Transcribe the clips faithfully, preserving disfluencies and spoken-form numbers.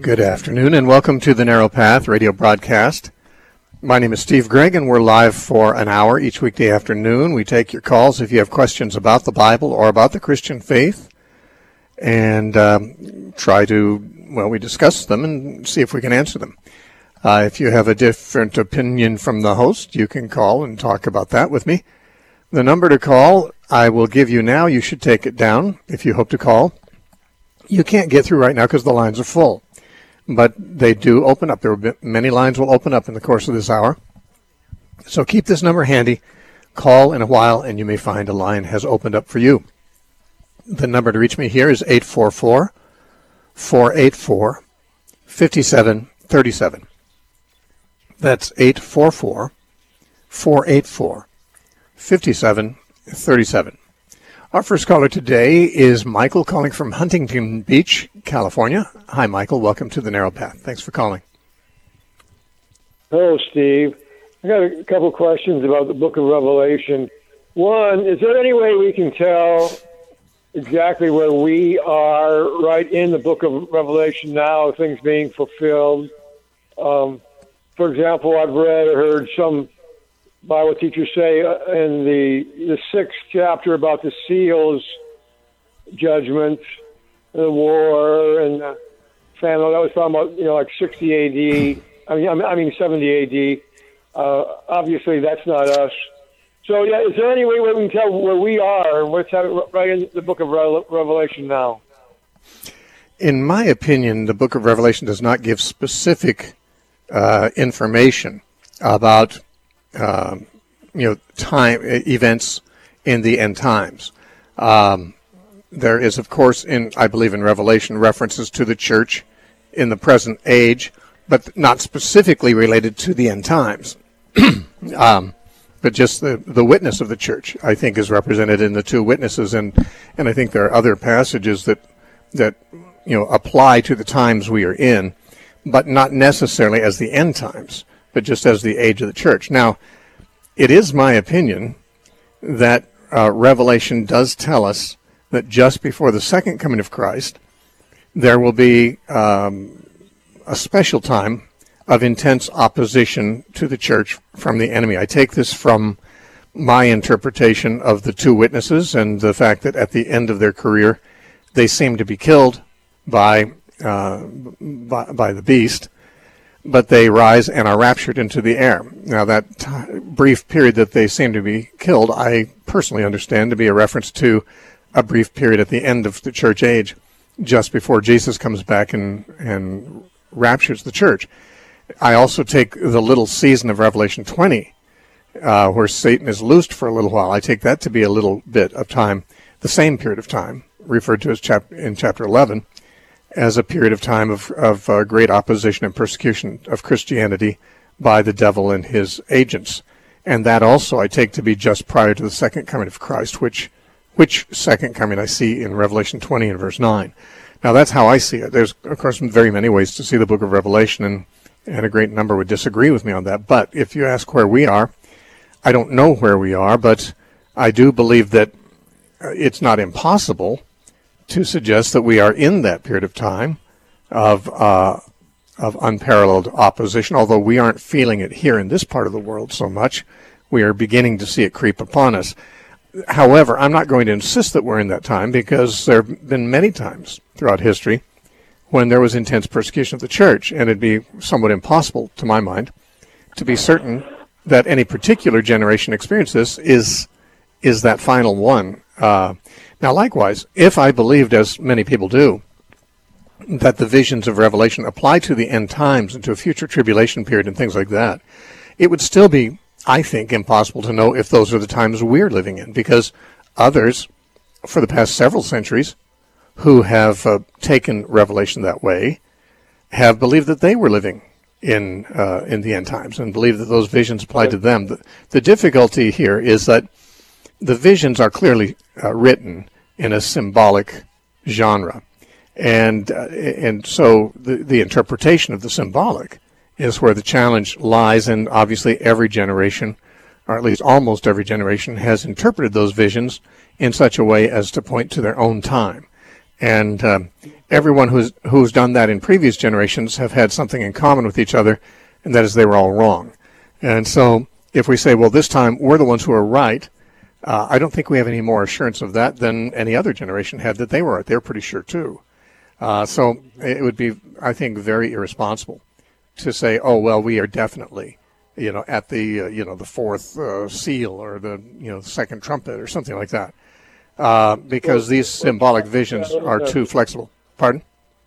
Good afternoon and welcome to the Narrow Path radio broadcast. My name is Steve Gregg and we're live for an hour each weekday afternoon. We take your calls if you have questions about the Bible or about the Christian faith and um, try to, well, we discuss them and see if we can answer them. Uh, if you have a different opinion from the host, you can call and talk about that with me. The number to call I will give you now. You should take it down if you hope to call. You can't get through right now because the lines are full. But they do open up. There will be, many lines will open up in the course of this hour. So keep this number handy. Call in a while, and you may find a line has opened up for you. The number to reach me here is eight four four, four eight four, five seven three seven. That's eight four four, four eight four, five seven three seven. Our first caller today is Michael calling from Huntington Beach, California. Hi, Michael. Welcome to the Narrow Path. Thanks for calling. Hello, Steve. I got a couple questions about the book of Revelation. One, is there any way we can tell exactly where we are right in the book of Revelation now, things being fulfilled? Um, for example, I've read or heard some Bible teachers say uh, in the the sixth chapter about the seals judgment, the war, and the famine. That was talking about, you know, like sixty A D. I mean, I mean seventy A D. Uh, obviously, that's not us. So, yeah, is there any way we can tell where we are and what's happening right in the book of Revelation now? In my opinion, the book of Revelation does not give specific uh, information about Um, you know, time events in the end times. Um, there is, of course, in I believe in Revelation, references to the church in the present age, but not specifically related to the end times. um, but just the the witness of the church, I think, is represented in the two witnesses, and and I think there are other passages that that you know apply to the times we are in, but not necessarily as the end times, but just as the age of the church. Now, it is my opinion that uh, Revelation does tell us that just before the second coming of Christ, there will be um, a special time of intense opposition to the church from the enemy. I take this from my interpretation of the two witnesses and the fact that at the end of their career, they seem to be killed by uh, by, by the beast, but they rise and are raptured into the air. Now, that t- brief period that they seem to be killed, I personally understand to be a reference to a brief period at the end of the church age, just before Jesus comes back and, and raptures the church. I also take the little season of Revelation twenty, uh, where Satan is loosed for a little while. I take that to be a little bit of time, the same period of time, referred to as chap- in chapter eleven, as a period of time of, of uh, great opposition and persecution of Christianity by the devil and his agents. And that also I take to be just prior to the second coming of Christ, which which second coming I see in Revelation twenty and verse nine. Now, that's how I see it. There's, of course, very many ways to see the book of Revelation, and, and a great number would disagree with me on that. But if you ask where we are, I don't know where we are, but I do believe that it's not impossible to suggest that we are in that period of time of uh, of unparalleled opposition, although we aren't feeling it here in this part of the world so much. We are beginning to see it creep upon us. However, I'm not going to insist that we're in that time, because there have been many times throughout history when there was intense persecution of the church, and it'd be somewhat impossible, to my mind, to be certain that any particular generation experienced this is is that final one. Uh, now, likewise, if I believed, as many people do, that the visions of Revelation apply to the end times and to a future tribulation period and things like that, it would still be, I think, impossible to know if those are the times we're living in, because others, for the past several centuries, who have uh, taken Revelation that way, have believed that they were living in uh, in the end times and believed that those visions applied to them. The, the difficulty here is that the visions are clearly uh, written in a symbolic genre, and uh, and so the the interpretation of the symbolic is where the challenge lies. And obviously, every generation, or at least almost every generation, has interpreted those visions in such a way as to point to their own time. And um, everyone who's who's done that in previous generations have had something in common with each other, and that is they were all wrong. And so if we say, well, this time we're the ones who are right, uh, I don't think we have any more assurance of that than any other generation had that they were right. They were pretty sure too. Uh, so it would be, I think, very irresponsible to say, oh, well, we are definitely, you know, at the, uh, you know, the fourth uh, seal or the, you know, second trumpet or something like that. Uh, because these symbolic visions are too flexible. Pardon?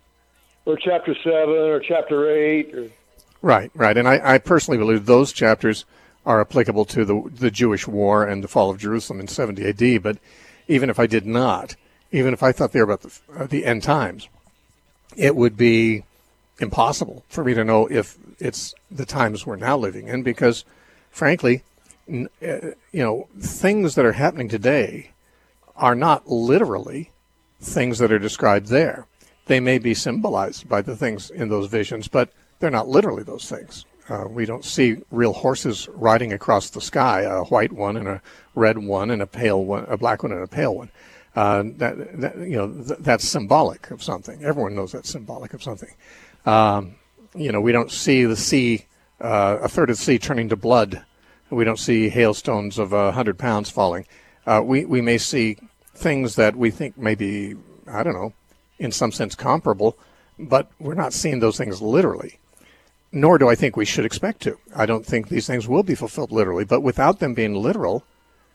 Or chapter seven or chapter eight. Or... Right, right. And I, I personally believe those chapters are applicable to the the Jewish war and the fall of Jerusalem in seventy A D. But even if I did not, even if I thought they were about the, uh, the end times, it would be impossible for me to know if it's the times we're now living in because, frankly, n- uh, you know, things that are happening today are not literally things that are described there. They may be symbolized by the things in those visions, but they're not literally those things. Uh, we don't see real horses riding across the sky, a white one and a red one and a pale one, a black one and a pale one. Uh, that, that you know, th- that's symbolic of something. Everyone knows that's symbolic of something. Um, you know, we don't see the sea, uh, a third of the sea turning to blood. We don't see hailstones of a hundred pounds falling. Uh, we, we may see things that we think may be, I don't know, in some sense comparable, but we're not seeing those things literally, nor do I think we should expect to. I don't think these things will be fulfilled literally, but without them being literal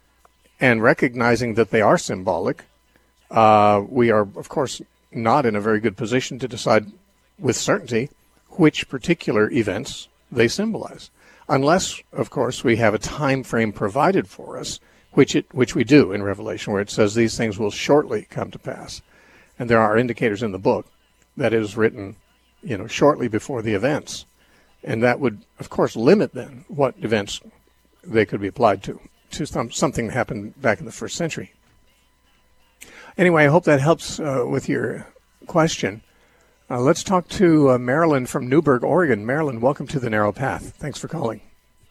and recognizing that they are symbolic, uh, we are, of course, not in a very good position to decide with certainty which particular events they symbolize, unless, of course, we have a time frame provided for us, which it which we do in Revelation, where it says these things will shortly come to pass. And there are indicators in the book that it is written, you know, shortly before the events. And that would, of course, limit then what events they could be applied to, to some, something that happened back in the first century. Anyway, I hope that helps uh, with your question. Uh, let's talk to uh, Marilyn from Newberg, Oregon. Marilyn, welcome to The Narrow Path. Thanks for calling.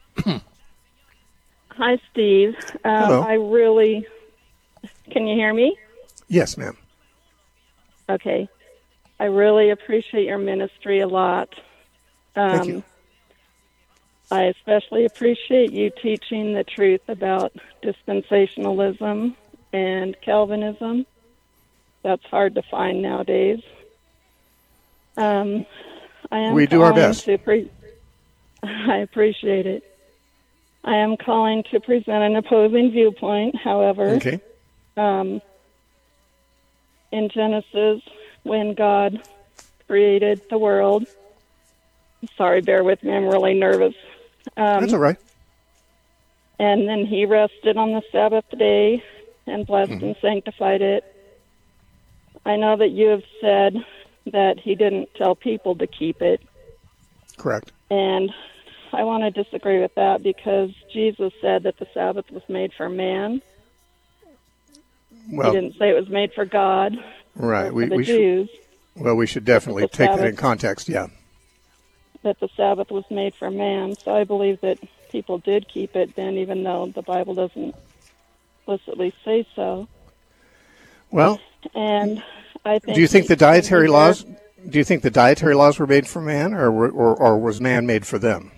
Hi, Steve. Um, Hello. I really... Can you hear me? Yes, ma'am. Okay. I really appreciate your ministry a lot. Um, Thank you. I especially appreciate you teaching the truth about dispensationalism and Calvinism. That's hard to find nowadays. Um, I am We do our calling best. to pre- I appreciate it. I am calling to present an opposing viewpoint. However, Okay. um, in Genesis, when God created the world, sorry, bear with me, I'm really nervous. Um, That's all right. And then he rested on the Sabbath day and blessed Mm-hmm. and sanctified it. I know that you have said that he didn't tell people to keep it. Correct. And I want to disagree with that because Jesus said that the Sabbath was made for man. Well, he didn't say it was made for God right. or for We, the we should, Jews. well, we should definitely the take that in Sabbath. context. Yeah. That the Sabbath was made for man. So I believe that people did keep it then, even though the Bible doesn't explicitly say so. Well, And I think do you think the dietary that- laws? Do you think the dietary laws were made for man, or were- or, or was man made for them?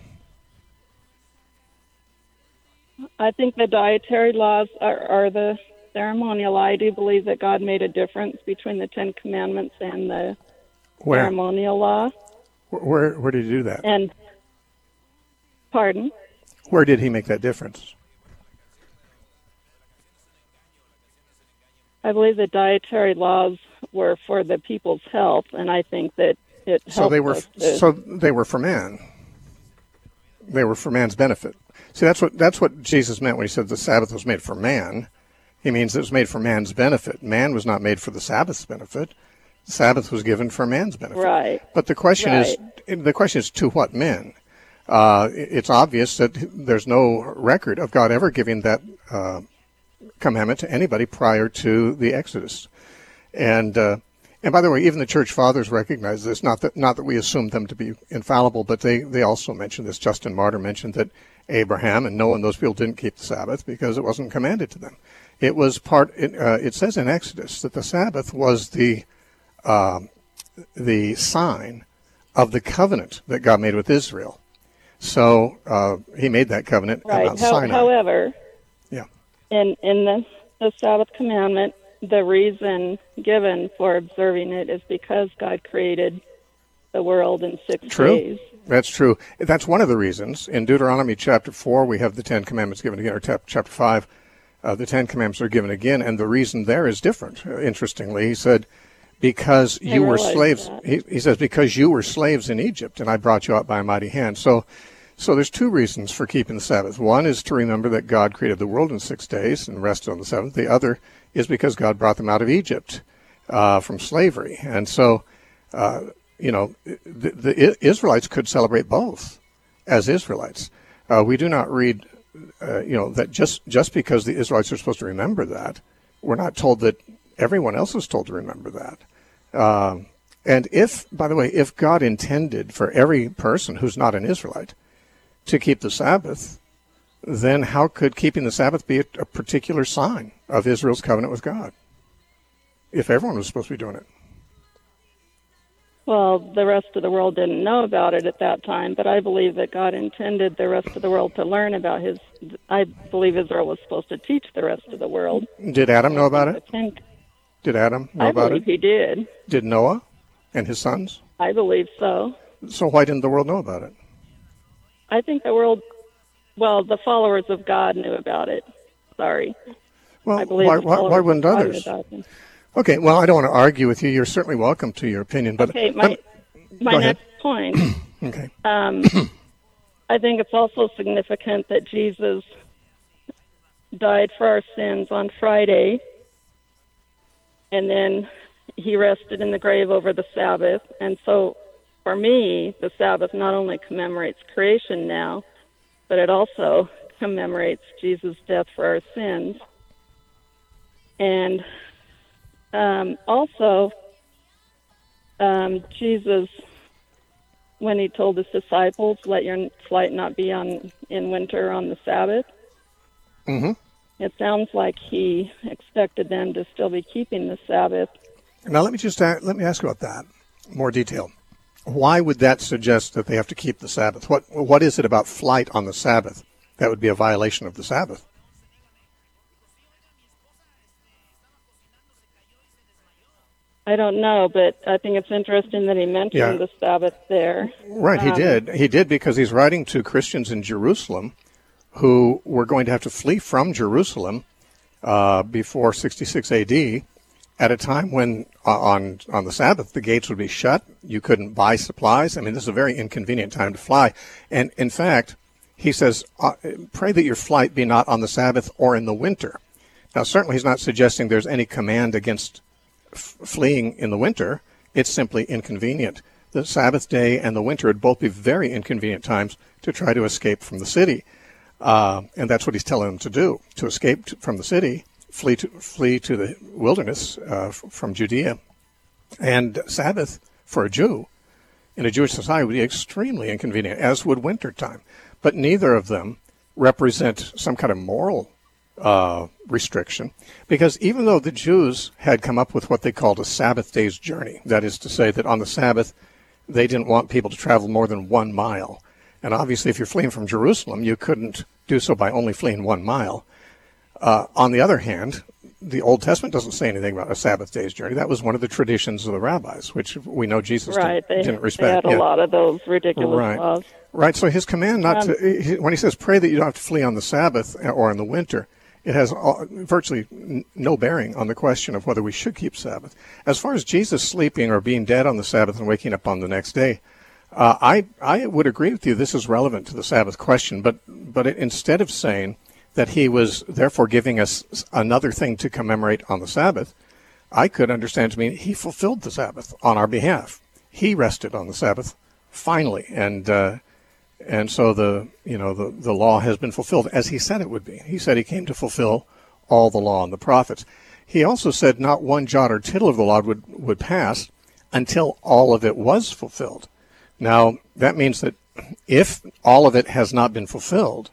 I think the dietary laws are, are the ceremonial. I do believe that God made a difference between the Ten Commandments and the Where? ceremonial law. Where? Where did he do that? And, pardon? Where did he make that difference? I believe the dietary laws were for the people's health, and I think that it helped So they were. us to- So they were for man. They were for man's benefit. See, that's what that's what Jesus meant when he said the Sabbath was made for man. He means it was made for man's benefit. Man was not made for the Sabbath's benefit. The Sabbath was given for man's benefit. Right. But the question is, the question is to what men? Uh, it's obvious that there's no record of God ever giving that uh, commandment to anybody prior to the Exodus. And uh, and by the way, even the church fathers recognize this. Not that not that we assume them to be infallible, but they, they also mention this. Justin Martyr mentioned that Abraham and Noah and those people didn't keep the Sabbath because it wasn't commanded to them. It was part. It, uh, it says in Exodus that the Sabbath was the uh, the sign of the covenant that God made with Israel. So uh, he made that covenant right. at Mount How, Sinai. However, yeah. in, in the, the Sabbath commandment, the reason given for observing it is because God created the world in six True. days. That's true. That's one of the reasons. In Deuteronomy chapter four, we have the Ten Commandments given again, or chapter five, uh, the Ten Commandments are given again, and the reason there is different. Uh, interestingly, he said, because you were slaves, he, he says, because you were slaves in Egypt, and I brought you out by a mighty hand. So, so there's two reasons for keeping the Sabbath. One is to remember that God created the world in six days and rested on the seventh. The other is because God brought them out of Egypt uh, from slavery. And so, uh, you know, the, the Israelites could celebrate both as Israelites. Uh, we do not read, uh, you know, that just, just because the Israelites are supposed to remember that, we're not told that everyone else is told to remember that. Um, and if, by the way, if God intended for every person who's not an Israelite to keep the Sabbath, then how could keeping the Sabbath be a, a particular sign of Israel's covenant with God, if everyone was supposed to be doing it? Well, the rest of the world didn't know about it at that time, but I believe that God intended the rest of the world to learn about his... I believe Israel was supposed to teach the rest of the world. Did Adam know about it? Ten, Did Adam know I about it? believe he did. Did Noah and his sons? I believe so. So why didn't the world know about it? I think the world... Well, the followers of God knew about it. Sorry. Well, I believe why, the why, followers why wouldn't of God others? knew about it. Okay, well, I don't want to argue with you. You're certainly welcome to your opinion. But okay, my, my go next ahead. point. Okay. Um, I think it's also significant that Jesus died for our sins on Friday, and then he rested in the grave over the Sabbath. And so for me, the Sabbath not only commemorates creation now, but it also commemorates Jesus' death for our sins. And um, also, um, Jesus, when he told his disciples, let your flight not be on in winter on the Sabbath, Mm-hmm. it sounds like he expected them to still be keeping the Sabbath. Now, let me just uh, let me ask about that more detail. Why would that suggest that they have to keep the Sabbath? What What is it about flight on the Sabbath that would be a violation of the Sabbath? I don't know, but I think it's interesting that he mentioned Yeah. the Sabbath there. Right, he Um, did. He did because he's writing to Christians in Jerusalem who were going to have to flee from Jerusalem uh, before sixty-six A D at a time when uh, on on the Sabbath the gates would be shut. You couldn't buy supplies. I mean, this is a very inconvenient time to fly. And in fact, he says, uh, pray that your flight be not on the Sabbath or in the winter. Now, certainly he's not suggesting there's any command against f- fleeing in the winter. It's simply inconvenient. The Sabbath day and the winter would both be very inconvenient times to try to escape from the city. Uh, and that's what he's telling them to do, to escape to, from the city, flee to, flee to the wilderness uh, f- from Judea. And Sabbath, for a Jew, in a Jewish society, would be extremely inconvenient, as would winter time. But neither of them represent some kind of moral uh, restriction, because even though the Jews had come up with what they called a Sabbath day's journey, that is to say that on the Sabbath, they didn't want people to travel more than one mile. And obviously, if you're fleeing from Jerusalem, you couldn't do so by only fleeing one mile. Uh, on the other hand, the Old Testament doesn't say anything about a Sabbath day's journey. That was one of the traditions of the rabbis, which we know Jesus right, didn't, they, didn't respect. they had a Yeah. lot of those ridiculous Right. laws. Right, so his command not Um, to, he, when he says pray that you don't have to flee on the Sabbath or in the winter, it has all, virtually n- no bearing on the question of whether we should keep Sabbath. As far as Jesus sleeping or being dead on the Sabbath and waking up on the next day, uh, I I would agree with you. This is relevant to the Sabbath question, but but it, instead of saying that he was therefore giving us another thing to commemorate on the Sabbath, I could understand to mean he fulfilled the Sabbath on our behalf. He rested on the Sabbath finally, and uh, and so the you know the, the law has been fulfilled as he said it would be. He said he came to fulfill all the law and the prophets. He also said not one jot or tittle of the law would, would pass until all of it was fulfilled. Now, that means that if all of it has not been fulfilled,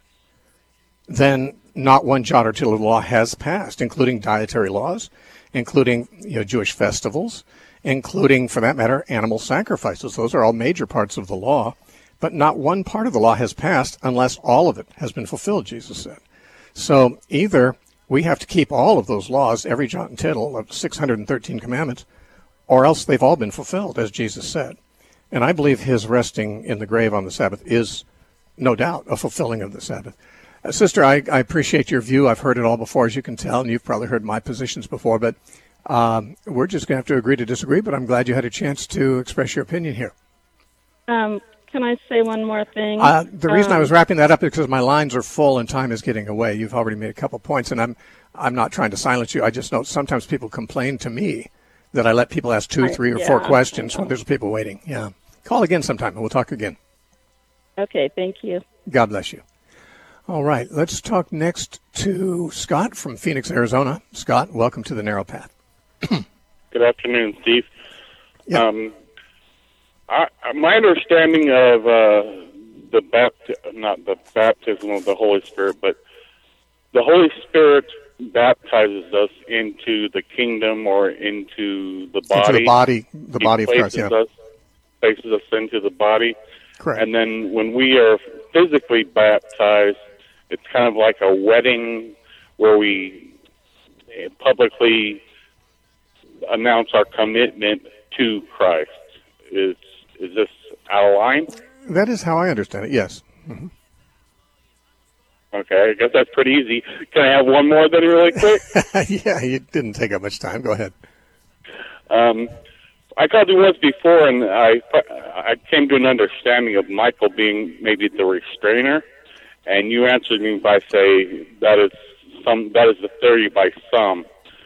then not one jot or tittle of the law has passed, including dietary laws, including you know, Jewish festivals, including, for that matter, animal sacrifices. Those are all major parts of the law, but not one part of the law has passed unless all of it has been fulfilled, Jesus said. So either we have to keep all of those laws, every jot and tittle of six hundred thirteen commandments, or else they've all been fulfilled, as Jesus said. And I believe his resting in the grave on the Sabbath is, no doubt, a fulfilling of the Sabbath. Uh, sister, I, I appreciate your view. I've heard it all before, as you can tell, and you've probably heard my positions before, but um, we're just going to have to agree to disagree, but I'm glad you had a chance to express your opinion here. Um, can I say one more thing? Uh, the reason um, I was wrapping that up is because my lines are full and time is getting away. You've already made a couple points, and I'm I'm not trying to silence you. I just know sometimes people complain to me that I let people ask two, three, or yeah, four questions when there's people waiting. Yeah. Call again sometime, and we'll talk again. Okay, thank you. God bless you. All right, let's talk next to Scott from Phoenix, Arizona. Scott, welcome to the Narrow Path. Good afternoon, Steve. Yeah. Um, I, my understanding of uh, the bapti- not the baptism of the Holy Spirit, but the Holy Spirit baptizes us into the kingdom or into the body. Into the body, the He body of Christ, places yeah. Us, places us into the body. Correct. And then when we are physically baptized, it's kind of like a wedding where we publicly announce our commitment to Christ. Is is this out of line? That is how I understand it, yes. Mm-hmm. Okay, I guess that's pretty easy. Can I have one more then really quick? Yeah, it didn't take up much time. Go ahead. Um, I called you once before, and I I came to an understanding of Michael being maybe the restrainer, and you answered me by saying that is some that is the theory by some.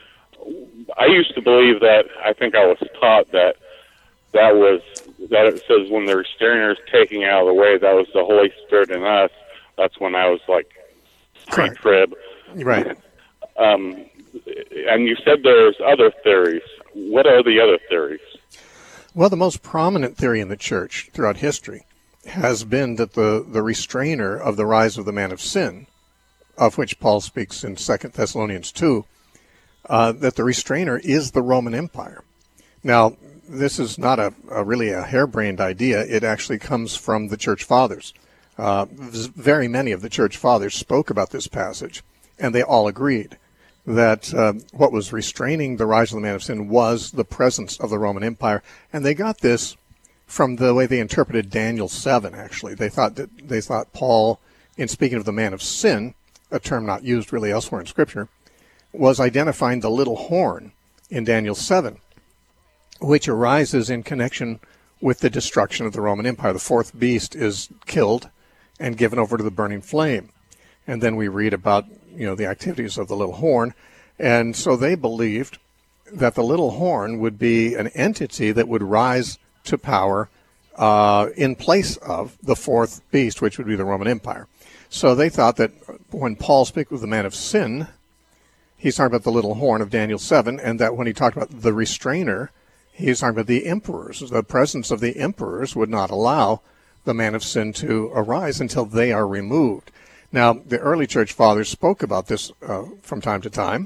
I used to believe that. I think I was taught that that was that it says when the restrainer is taking out of the way, that was the Holy Spirit in us. That's when I was like pre-trib. Right. Um, and you said there's other theories. What are the other theories? Well, the most prominent theory in the church throughout history has been that the, the restrainer of the rise of the man of sin, of which Paul speaks in Second Thessalonians two, uh, that the restrainer is the Roman Empire. Now, this is not a, a really a harebrained idea. It actually comes from the church fathers. Uh, very many of the church fathers spoke about this passage, and they all agreed that uh, what was restraining the rise of the man of sin was the presence of the Roman Empire. And they got this from the way they interpreted Daniel seven, actually. They thought that they thought Paul, in speaking of the man of sin, a term not used really elsewhere in Scripture, was identifying the little horn in Daniel seven, which arises in connection with the destruction of the Roman Empire. The fourth beast is killed and given over to the burning flame. And then we read about, you know, the activities of the little horn. And so they believed that the little horn would be an entity that would rise to power uh, in place of the fourth beast, which would be the Roman Empire. So they thought that when Paul speaks of the man of sin, he's talking about the little horn of Daniel seven, and that when he talked about the restrainer, he's talking about the emperors. The presence of the emperors would not allow the man of sin to arise until they are removed. Now, the early church fathers spoke about this uh, from time to time,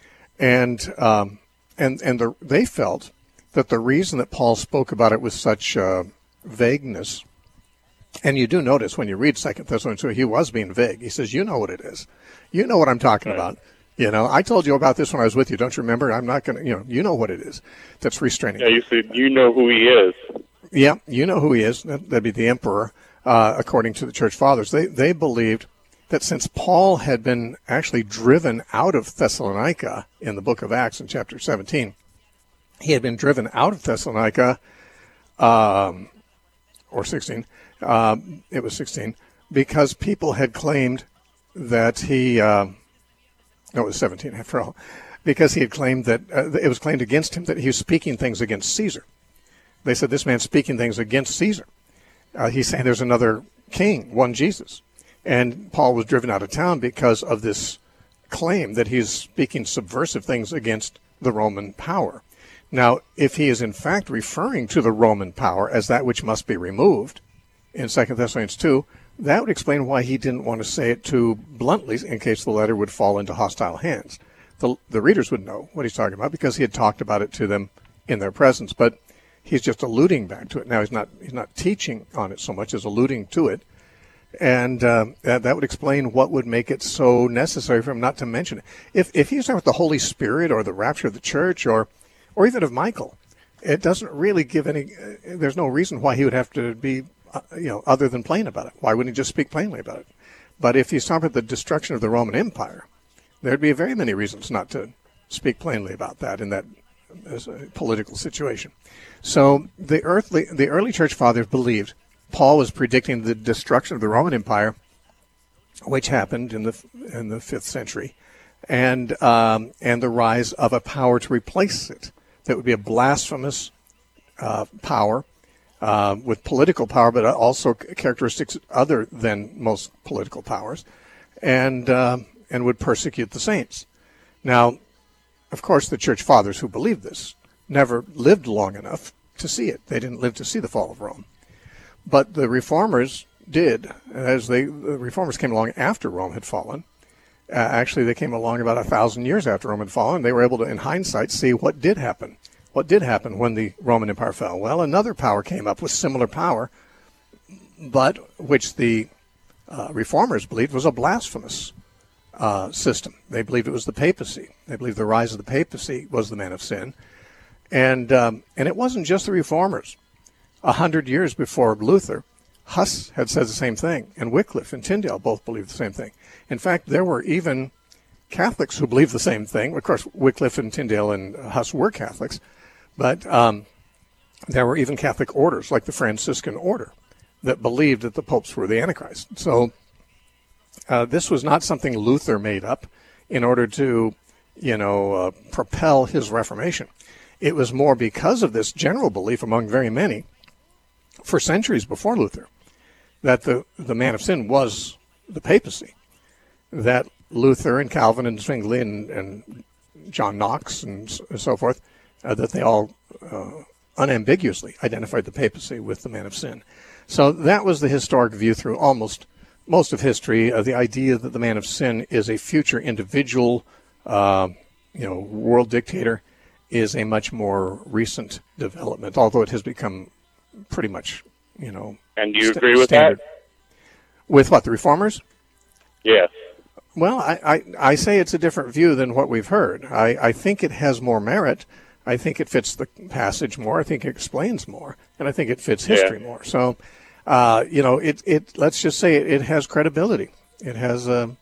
and um, and and the, they felt that the reason that Paul spoke about it with such uh, vagueness, and you do notice when you read Second Thessalonians two, he was being vague. He says, "You know what it is. You know what I'm talking right. about. You know, I told you about this when I was with you. Don't you remember? I'm not going to, you know, you know what it is that's restraining." Yeah, you said you know who he is. Yeah, you know who he is. That'd be the emperor, uh, according to the church fathers. They they believed that since Paul had been actually driven out of Thessalonica in the book of Acts in chapter seventeen, he had been driven out of Thessalonica, um, or sixteen, uh, it was sixteen, because people had claimed that he, uh, no, it was seventeen after all, because he had claimed that, uh, it was claimed against him that he was speaking things against Caesar. They said, this man's speaking things against Caesar. Uh, he's saying there's another king, one Jesus. And Paul was driven out of town because of this claim that he's speaking subversive things against the Roman power. Now, if he is in fact referring to the Roman power as that which must be removed in Second Thessalonians two, that would explain why he didn't want to say it too bluntly in case the letter would fall into hostile hands. The, the readers would know what he's talking about because he had talked about it to them in their presence, but he's just alluding back to it. Now he's not he's not teaching on it so much as alluding to it, and uh, that, that would explain what would make it so necessary for him not to mention it. If if he's talking about the Holy Spirit or the rapture of the church or or even of Michael, it doesn't really give any. Uh, there's no reason why he would have to be, uh, you know, other than plain about it. Why wouldn't he just speak plainly about it? But if he's talking about the destruction of the Roman Empire, there'd be very many reasons not to speak plainly about that in that uh, political situation. So the earthly, the early church fathers believed Paul was predicting the destruction of the Roman Empire, which happened in the in the fifth century, and um, and the rise of a power to replace it. That would be a blasphemous uh, power uh, with political power, but also characteristics other than most political powers, and uh, and would persecute the saints. Now, of course, the church fathers who believed this never lived long enough to see it. They didn't live to see the fall of Rome. But the reformers did, as they the reformers came along after Rome had fallen. Uh, actually, they came along about a thousand years after Rome had fallen. They were able to, in hindsight, see what did happen. What did happen when the Roman Empire fell? Well, another power came up with similar power, but which the uh, reformers believed was a blasphemous uh, system. They believed it was the papacy. They believed the rise of the papacy was the man of sin. And um, and it wasn't just the reformers. A hundred years before Luther, Huss had said the same thing, and Wycliffe and Tyndale both believed the same thing. In fact, there were even Catholics who believed the same thing. Of course, Wycliffe and Tyndale and Huss were Catholics, but um, there were even Catholic orders, like the Franciscan order, that believed that the popes were the Antichrist. So uh, this was not something Luther made up in order to, you know, uh, propel his Reformation. It was more because of this general belief among very many for centuries before Luther that the, the man of sin was the papacy, that Luther and Calvin and Zwingli and, and John Knox and so forth, uh, that they all uh, unambiguously identified the papacy with the man of sin. So that was the historic view through almost most of history, uh, the idea that the man of sin is a future individual, uh, you know, world dictator is a much more recent development, although it has become pretty much, you know. And do you st- agree with standard. that? With what, the reformers? Yes. Well, I, I, I say it's a different view than what we've heard. I, I think it has more merit. I think it fits the passage more. I think it explains more. And I think it fits history yeah. more. So, uh, you know, it, it let's just say it, it has credibility. It has a,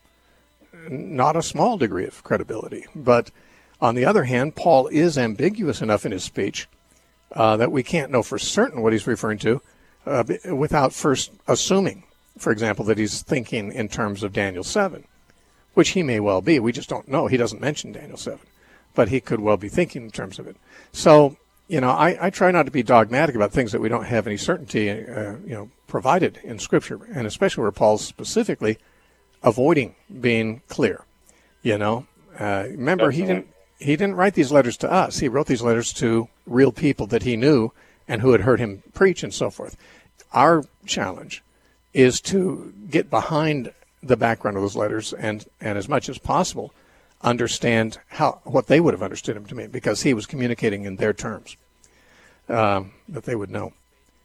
not a small degree of credibility. But on the other hand, Paul is ambiguous enough in his speech uh, that we can't know for certain what he's referring to uh, without first assuming, for example, that he's thinking in terms of Daniel seven, which he may well be. We just don't know. He doesn't mention Daniel seven, but he could well be thinking in terms of it. So, you know, I, I try not to be dogmatic about things that we don't have any certainty, uh, you know, provided in Scripture, and especially where Paul's specifically avoiding being clear. You know, uh, remember he didn't he didn't write these letters to us. He wrote these letters to real people that he knew and who had heard him preach and so forth. Our challenge is to get behind the background of those letters and, and as much as possible, understand how what they would have understood him to mean, because he was communicating in their terms um, that they would know.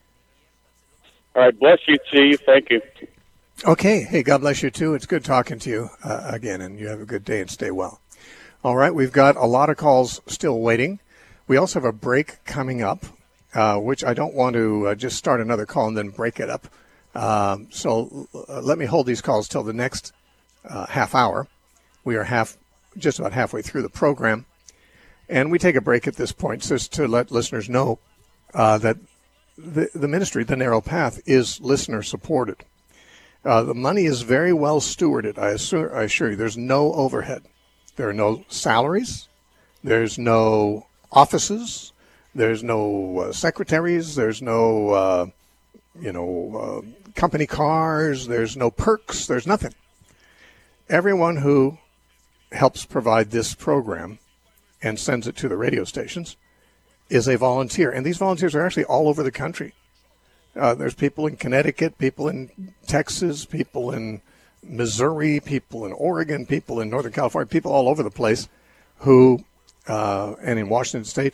All right, bless you, Chief. Thank you. Okay. Hey, God bless you, too. It's good talking to you uh, again, and you have a good day and stay well. All right, we've got a lot of calls still waiting. We also have a break coming up, uh, which I don't want to uh, just start another call and then break it up. Um, so uh, let me hold these calls till the next uh, half hour. We are half, just about halfway through the program, and we take a break at this point just to let listeners know uh, that the, the ministry, The Narrow Path, is listener supported. Uh, the money is very well stewarded. I assure, I assure you, there's no overhead. There are no salaries. There's no offices. There's no uh, secretaries. There's no, uh, you know, uh, company cars. There's no perks. There's nothing. Everyone who helps provide this program and sends it to the radio stations is a volunteer. And these volunteers are actually all over the country. Uh, there's people in Connecticut, people in Texas, people in Missouri, people in Oregon, people in Northern California, people all over the place who, uh, and in Washington State,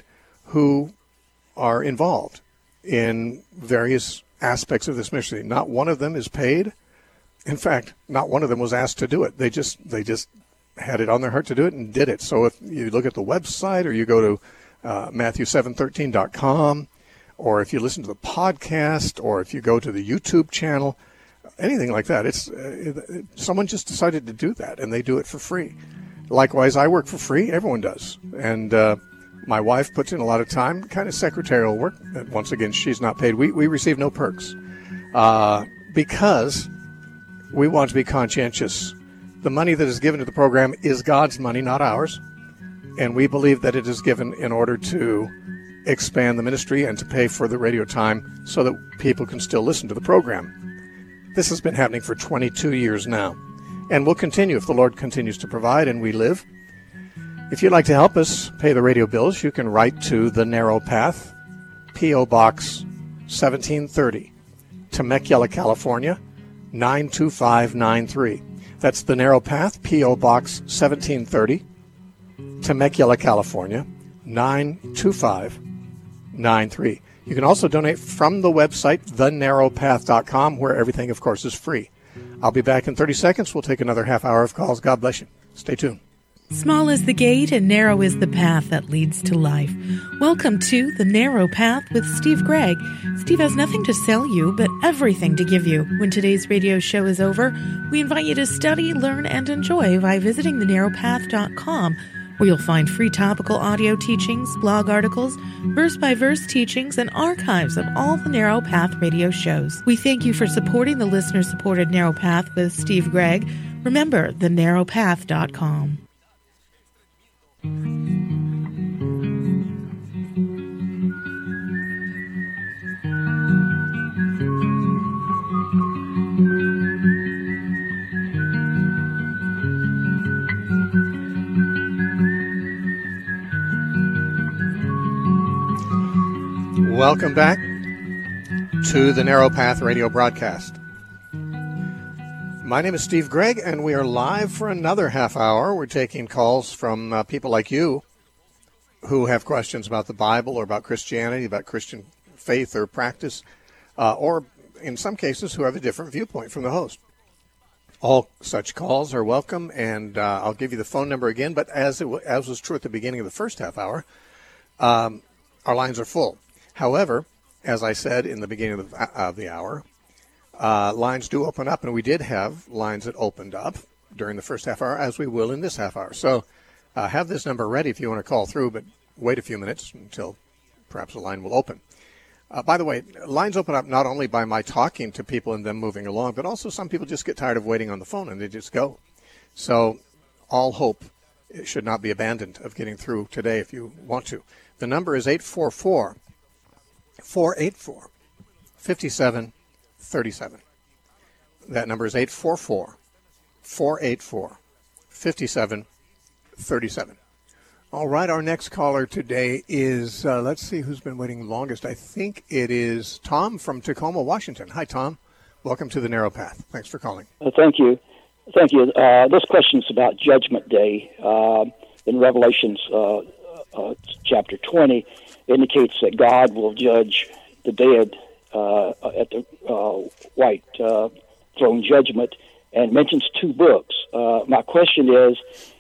who are involved in various aspects of this ministry. Not one of them is paid. In fact, not one of them was asked to do it. They just they just had it on their heart to do it and did it. So if you look at the website, or you go to uh, Matthew seven thirteen dot com, or if you listen to the podcast, or if you go to the YouTube channel, anything like that, it's uh, it, someone just decided to do that, and they do it for free. Likewise, I work for free. Everyone does. And uh, my wife puts in a lot of time, kind of secretarial work. And once again, she's not paid. We, we receive no perks uh, because we want to be conscientious. The money that is given to the program is God's money, not ours. And we believe that it is given in order to expand the ministry and to pay for the radio time so that people can still listen to the program. This has been happening for twenty-two years now, and will continue if the Lord continues to provide and we live. If you'd like to help us pay the radio bills, you can write to The Narrow Path, P O. Box seventeen thirty, Temecula, California, nine two five nine three. That's The Narrow Path, P O. Box seventeen thirty, Temecula, California, nine two five nine three. You can also donate from the website, the narrow path dot com, where everything, of course, is free. I'll be back in thirty seconds. We'll take another half hour of calls. God bless you. Stay tuned. Small is the gate and narrow is the path that leads to life. Welcome to The Narrow Path with Steve Gregg. Steve has nothing to sell you, but everything to give you. When today's radio show is over, we invite you to study, learn, and enjoy by visiting the narrow path dot com, where you'll find free topical audio teachings, blog articles, verse-by-verse teachings, and archives of all the Narrow Path radio shows. We thank you for supporting the listener-supported Narrow Path with Steve Gregg. Remember, the narrow path dot com. Welcome back to the Narrow Path radio broadcast. My name is Steve Gregg, and we are live for another half hour. We're taking calls from uh, people like you who have questions about the Bible or about Christianity, about Christian faith or practice, uh, or in some cases who have a different viewpoint from the host. All such calls are welcome, and uh, I'll give you the phone number again, but as, it w- as was true at the beginning of the first half hour, um, our lines are full. However, as I said in the beginning of the, of the hour, uh, lines do open up, and we did have lines that opened up during the first half hour, as we will in this half hour. So uh, have this number ready if you want to call through, but wait a few minutes until perhaps a line will open. Uh, by the way, lines open up not only by my talking to people and them moving along, but also some people just get tired of waiting on the phone and they just go. So all hope should not be abandoned of getting through today if you want to. The number is eight four four, four eight four, five seven three seven. That number is eight four four, four eight four, five seven three seven. All right, our next caller today is, uh, let's see who's been waiting longest. I think it is Tom from Tacoma, Washington. Hi, Tom. Welcome to the Narrow Path. Thanks for calling. Uh, thank you. Thank you. Uh, this question is about Judgment Day. Uh, in Revelations uh, uh, chapter twenty, indicates that God will judge the dead uh, at the uh, white uh, throne judgment, and mentions two books. Uh, my question is,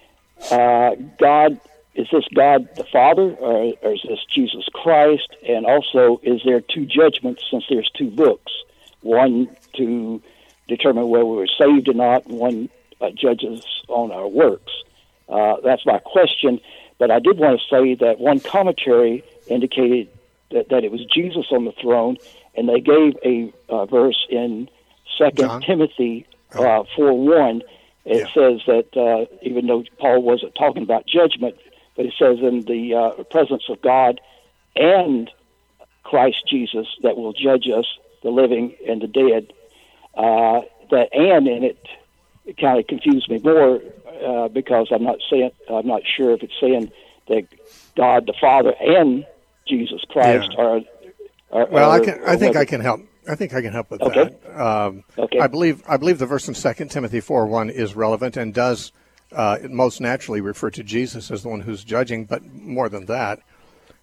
uh, God, is this God the Father, or, or is this Jesus Christ? And also, is there two judgments since there's two books? One to determine whether we're saved or not, and one uh, judges on our works. Uh, that's my question. But I did want to say that one commentary indicated that, that it was Jesus on the throne, and they gave a uh, verse in Second Timothy uh, four one. It yeah. says that uh, even though Paul wasn't talking about judgment, but it says in the uh, presence of God and Christ Jesus that will judge us, the living and the dead. Uh, that "and" in it, it kind of confused me more uh, because I'm not saying I'm not sure if it's saying that God the Father and Jesus Christ yeah. are, are. Well, are, I can. I think I can help. I think I can help with okay. that. Um, okay. I believe. I believe the verse in Second Timothy four one is relevant and does uh, most naturally refer to Jesus as the one who's judging. But more than that,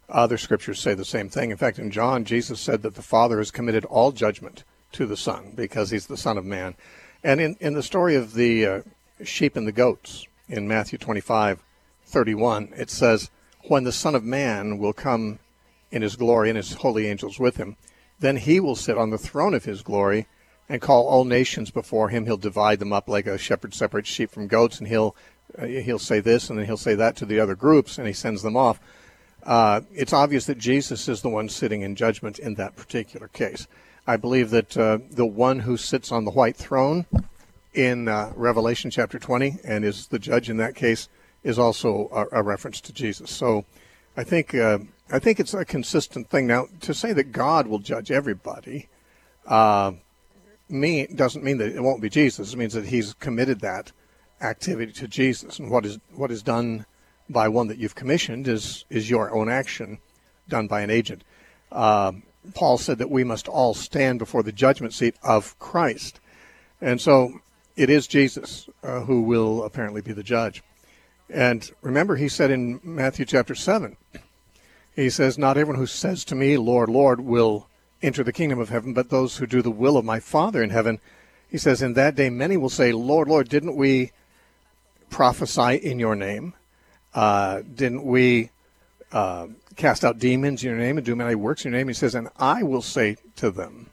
Other scriptures say the same thing. In fact, in John, Jesus said that the Father has committed all judgment to the Son because he's the Son of Man. And in, in the story of the uh, sheep and the goats in Matthew twenty-five thirty-one, it says, when the Son of Man will come in his glory and his holy angels with him, then he will sit on the throne of his glory and call all nations before him. He'll divide them up like a shepherd separates sheep from goats, and he'll uh, he'll say this and then he'll say that to the other groups, and he sends them off. Uh, it's obvious that Jesus is the one sitting in judgment in that particular case. I believe that uh, the one who sits on the white throne in uh, Revelation chapter twenty and is the judge in that case is also a, a reference to Jesus. So I think uh, I think it's a consistent thing. Now, to say that God will judge everybody uh, mean, doesn't mean that it won't be Jesus. It means that he's committed that activity to Jesus. And what is what is done by one that you've commissioned is is your own action done by an agent. Uh, Paul said that we must all stand before the judgment seat of Christ. And so it is Jesus uh, who will apparently be the judge. And remember, he said in Matthew chapter seven, he says, not everyone who says to me, Lord, Lord, will enter the kingdom of heaven, but those who do the will of my Father in heaven. He says, in that day many will say, Lord, Lord, didn't we prophesy in your name? Uh, didn't we uh, cast out demons in your name and do many works in your name? He says, and I will say to them,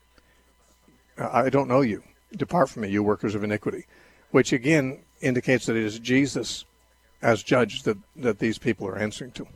I don't know you. Depart from me, you workers of iniquity. Which again indicates that it is Jesus as judge that, that these people are answering to.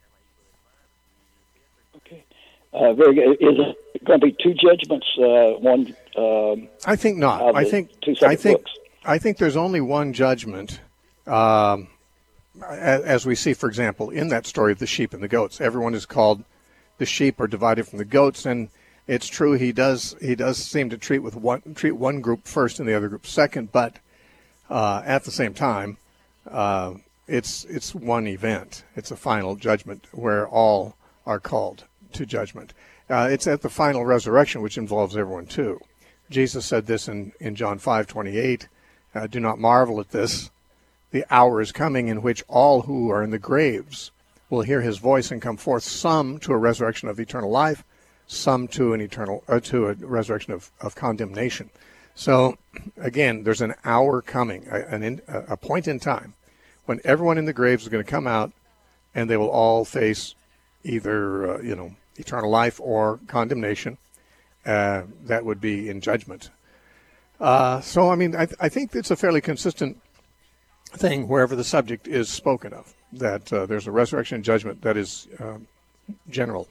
Okay. Uh, very good. Is it going to be two judgments? Uh, one. Um, I think not. I think. Two I think. books? I think there's only one judgment. Um, as we see, for example, in that story of the sheep and the goats, everyone is called. The sheep are divided from the goats, and it's true he does. He does seem to treat with one treat one group first and the other group second, but uh, at the same time, uh, it's it's one event. It's a final judgment where all are called to judgment. Uh, it's at the final resurrection, which involves everyone too. Jesus said this in, in John five twenty-eight, uh, do not marvel at this. The hour is coming in which all who are in the graves will hear his voice and come forth, some to a resurrection of eternal life, some to an eternal uh, to a resurrection of, of condemnation. So, again, there's an hour coming, a, an in, a point in time, when everyone in the graves is going to come out, and they will all face either, uh, you know, eternal life or condemnation. Uh, that would be in judgment. Uh, so, I mean, I, th- I think it's a fairly consistent thing wherever the subject is spoken of, that uh, there's a resurrection and judgment that is uh, general,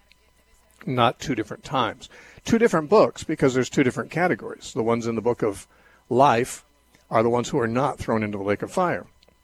not two different times. Two different books, because there's two different categories. The ones in the book of life are the ones who are not thrown into the lake of fire.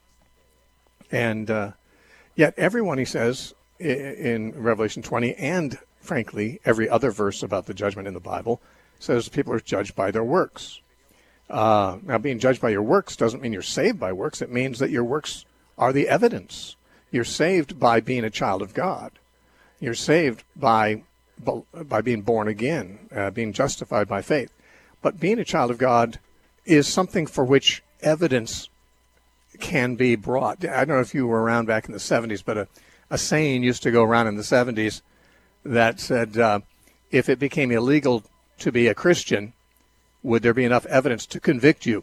And uh, yet everyone, he says, in Revelation twenty, and frankly, every other verse about the judgment in the Bible, says people are judged by their works. Uh, now, being judged by your works doesn't mean you're saved by works. It means that your works are the evidence. You're saved by being a child of God. You're saved by by being born again, uh, being justified by faith. But being a child of God is something for which evidence can be brought. I don't know if you were around back in the seventies, but a, a saying used to go around in the seventies that said, uh, if it became illegal to be a Christian, would there be enough evidence to convict you?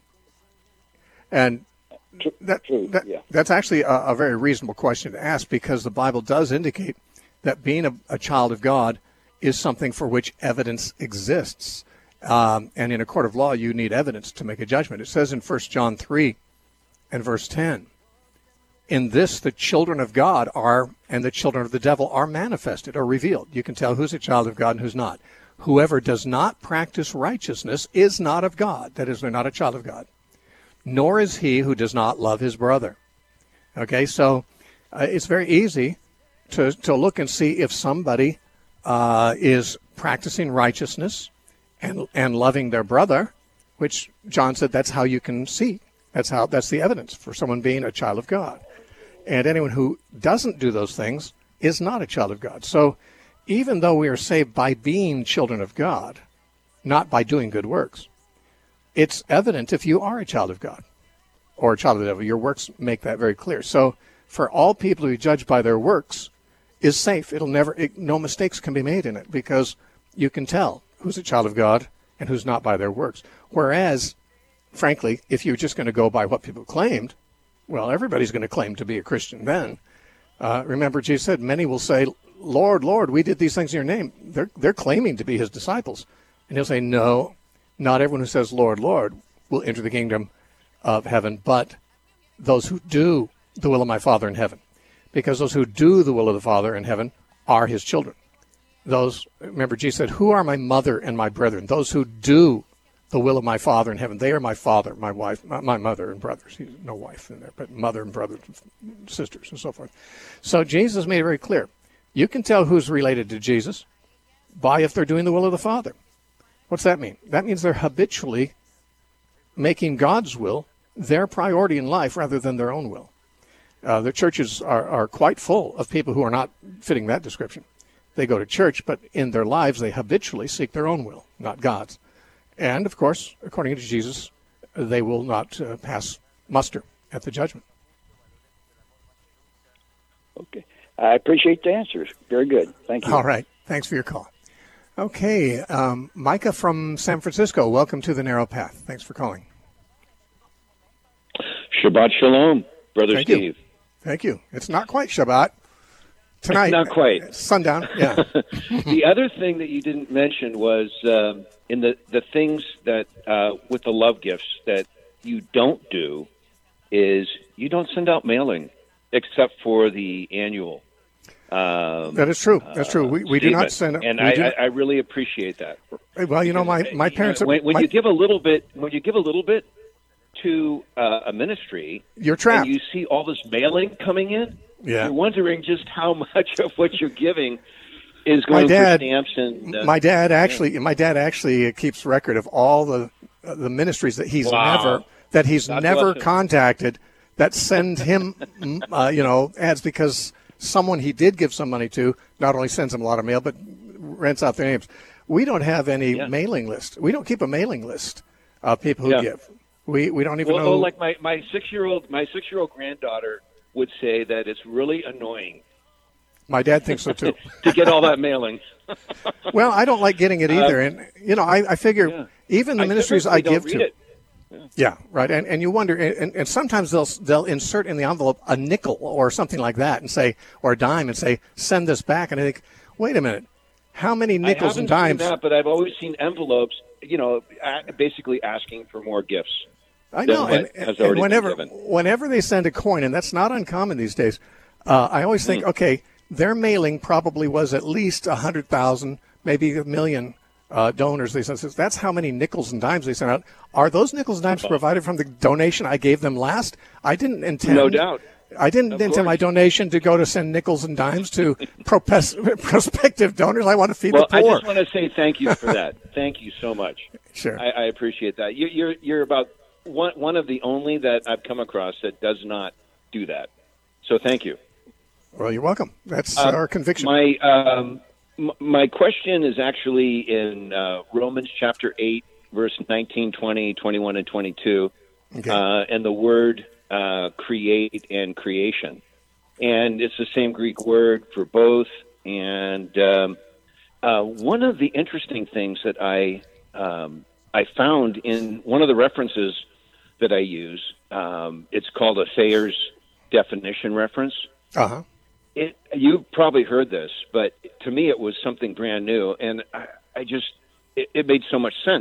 And that, True, that yeah. that's actually a, a very reasonable question to ask, because the Bible does indicate that being a, a child of God is something for which evidence exists. Um, and in a court of law, you need evidence to make a judgment. It says in First John three and verse ten, in this the children of God are, and the children of the devil are manifested or revealed. You can tell who's a child of God and who's not. Whoever does not practice righteousness is not of God. That is, they're not a child of God. Nor is he who does not love his brother. Okay, so uh, it's very easy to, to look and see if somebody uh, is practicing righteousness and and loving their brother, which John said that's how you can see. That's how that's the evidence for someone being a child of God. And anyone who doesn't do those things is not a child of God. So even though we are saved by being children of God, not by doing good works, it's evident if you are a child of God or a child of the devil. Your works make that very clear. So for all people to be judged by their works is safe. It'll never, it, no mistakes can be made in it because you can tell who's a child of God and who's not by their works. Whereas, frankly, if you're just going to go by what people claimed, well, everybody's going to claim to be a Christian then. Uh, remember, Jesus said, many will say, Lord, Lord, we did these things in your name. They're, they're claiming to be his disciples. And he'll say, no, not everyone who says, Lord, Lord, will enter the kingdom of heaven, but those who do the will of my Father in heaven. Because those who do the will of the Father in heaven are his children. Those, remember, Jesus said, who are my mother and my brethren? Those who do the will of my Father in heaven. They are my father, my wife, my mother and brothers. He's no wife in there, but mother and brothers, and sisters, and so forth. So Jesus made it very clear. You can tell who's related to Jesus by if they're doing the will of the Father. What's that mean? That means they're habitually making God's will their priority in life rather than their own will. Uh, the churches are, are quite full of people who are not fitting that description. They go to church, but in their lives they habitually seek their own will, not God's. And, of course, according to Jesus, they will not uh, pass muster at the judgment. Okay. I appreciate the answers. Very good. Thank you. All right. Thanks for your call. Okay. Um, Micah from San Francisco, welcome to the Narrow Path. Thanks for calling. Shabbat Shalom, Brother Thank Steve. You. Thank you. It's not quite Shabbat. Tonight. Not quite. Sundown, yeah. The other thing that you didn't mention was um, in the, the things that, uh, with the love gifts that you don't do is you don't send out mailing except for the annual. Um, that is true. That's true. We we do not send it. And I, I, I really appreciate that. Well, you know, my, my parents... When, when my, you give a little bit, when you give a little bit to uh, a ministry... You're trapped. And you see all this mailing coming in, yeah. You're wondering just how much of what you're giving is going my dad, for stamps and... Uh, my dad actually yeah. my dad actually keeps record of all the uh, the ministries that he's wow. never that he's God never contacted that send him uh, you know ads because someone he did give some money to not only sends him a lot of mail but rents out their names. We don't have any yeah. mailing list. We don't keep a mailing list of people who yeah. give. We we don't even well, know. Well, like my, my six year old my six year old granddaughter would say that it's really annoying. My dad thinks so too. To get all that mailing. Well, I don't like getting it either, uh, and you know, I, I figure yeah. even the I ministries I give to. It. Yeah. yeah, right, and and you wonder, and, and sometimes they'll they'll insert in the envelope a nickel or something like that, and say, or a dime, and say, send this back, and I think, wait a minute, how many nickels and dimes? I haven't seen that, but I've always seen envelopes, you know, basically asking for more gifts. I know, and, and, and whenever whenever they send a coin, and that's not uncommon these days, uh, I always think, mm. okay, their mailing probably was at least a hundred thousand, maybe a million uh, donors. They sent. That's how many nickels and dimes they sent out. Are those nickels and dimes oh. provided from the donation I gave them last? I didn't intend. No doubt. I didn't of intend course. my donation to go to send nickels and dimes to propes- prospective donors. I want to feed well, the poor. I just want to say thank you for that. Thank you so much. Sure, I, I appreciate that. You, you're you're about one one of the only that I've come across that does not do that. So thank you. Well, you're welcome. That's uh, our conviction. My um, m- my question is actually in uh, Romans chapter eight, verse nineteen, twenty, twenty-one, and twenty-two, okay. uh, and the word uh, create and creation. And it's the same Greek word for both. And um, uh, one of the interesting things that I um, I found in one of the references that I use, um, it's called a Thayer's definition reference. Uh-huh. It, you've probably heard this, but to me it was something brand new, and I, I just it, it made so much sense.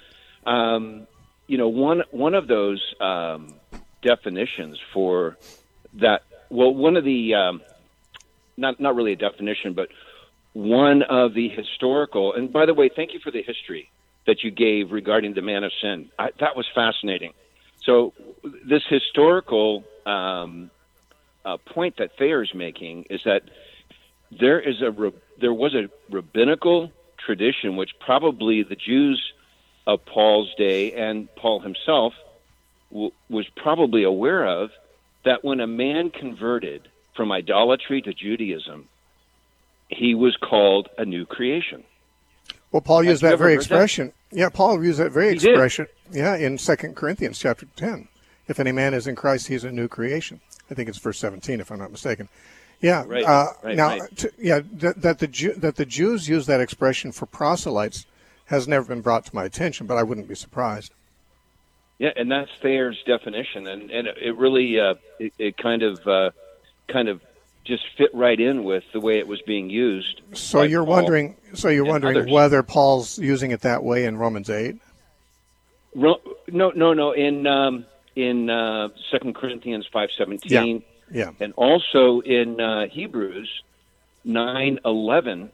Um, you know, one one of those um, definitions for that. Well, one of the um, not not really a definition, but one of the historical. And by the way, thank you for the history that you gave regarding the man of sin. I, that was fascinating. So this historical. Um, Uh, point that Thayer is making is that there is a there was a rabbinical tradition, which probably the Jews of Paul's day and Paul himself w- was probably aware of, that when a man converted from idolatry to Judaism, he was called a new creation. Well, Paul used that very expression. That? Yeah, Paul used that very he expression. Did. Yeah, in Second Corinthians chapter ten. If any man is in Christ, he's a new creation. I think it's verse seventeen, if I'm not mistaken. Yeah. Right. Uh, right now, right. To, yeah, that, that the Jew, that the Jews use that expression for proselytes has never been brought to my attention, but I wouldn't be surprised. Yeah, and that's Thayer's definition, and and it really uh, it, it kind of uh, kind of just fit right in with the way it was being used. So you're Paul wondering, so you're wondering others. whether Paul's using it that way in Romans eight? Ro- no, no, no. In um, in uh, Second Corinthians five seventeen, Yeah. and also in uh, Hebrews nine eleven.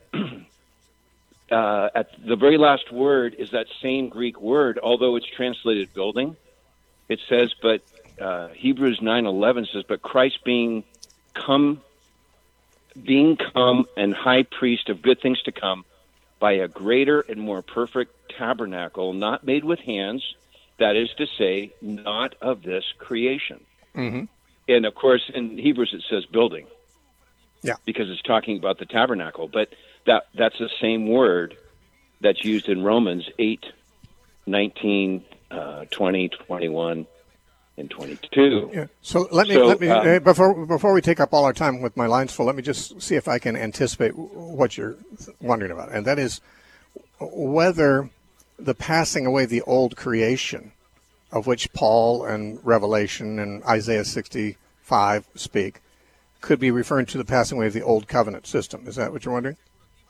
Uh, at the very last word is that same Greek word, although it's translated building. It says, but uh, Hebrews nine eleven says, but Christ being come, being come and high priest of good things to come, by a greater and more perfect tabernacle, not made with hands, that is to say, not of this creation. Mm-hmm. And of course, in Hebrews it says building. Yeah. Because it's talking about the tabernacle, but that that's the same word that's used in Romans eight, nineteen, uh, twenty, twenty-one, and twenty-two. Yeah. So let me So, let me um, uh, before before we take up all our time with my lines full, let me just see if I can anticipate what you're wondering about, and that is whether the passing away of the old creation, of which Paul and Revelation and Isaiah sixty-five speak, could be referring to the passing away of the old covenant system. Is that what you're wondering?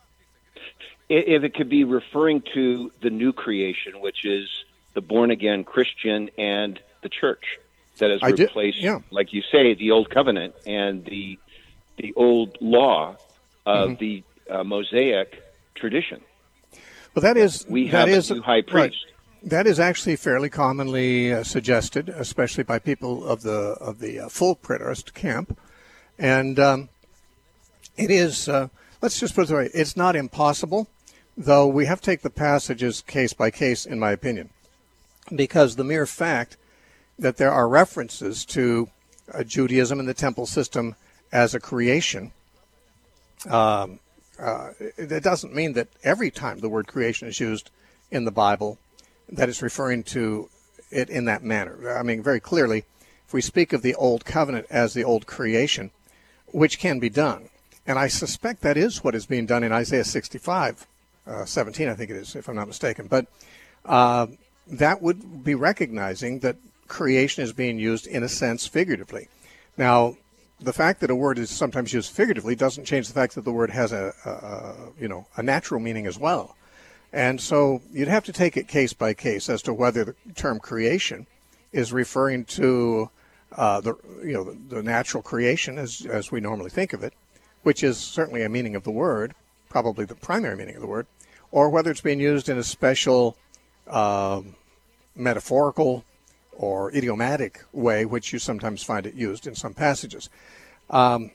If it could be referring to the new creation, which is the born-again Christian and the church that has I did- replaced, yeah. like you say, the old covenant and the the old law of Mm-hmm. the uh, Mosaic tradition. Well, that is We that have is a new high right. priest. That is actually fairly commonly uh, suggested, especially by people of the of the uh, full preterist camp, and um, it is. Uh, let's just put it this way: it's not impossible, though we have to take the passages case by case, in my opinion, because the mere fact that there are references to uh, Judaism and the temple system as a creation, um, uh, it doesn't mean that every time the word creation is used in the Bible, that it's referring to it in that manner. I mean, very clearly, if we speak of the old covenant as the old creation, which can be done, and I suspect that is what is being done in Isaiah sixty-five, uh, seventeen, I think it is, if I'm not mistaken, but uh, that would be recognizing that creation is being used in a sense figuratively. Now, the fact that a word is sometimes used figuratively doesn't change the fact that the word has a, a, a you know a natural meaning as well. And so you'd have to take it case by case as to whether the term creation is referring to uh, the you know the, the natural creation as as we normally think of it, which is certainly a meaning of the word, probably the primary meaning of the word, or whether it's being used in a special uh, metaphorical or idiomatic way, which you sometimes find it used in some passages. Um,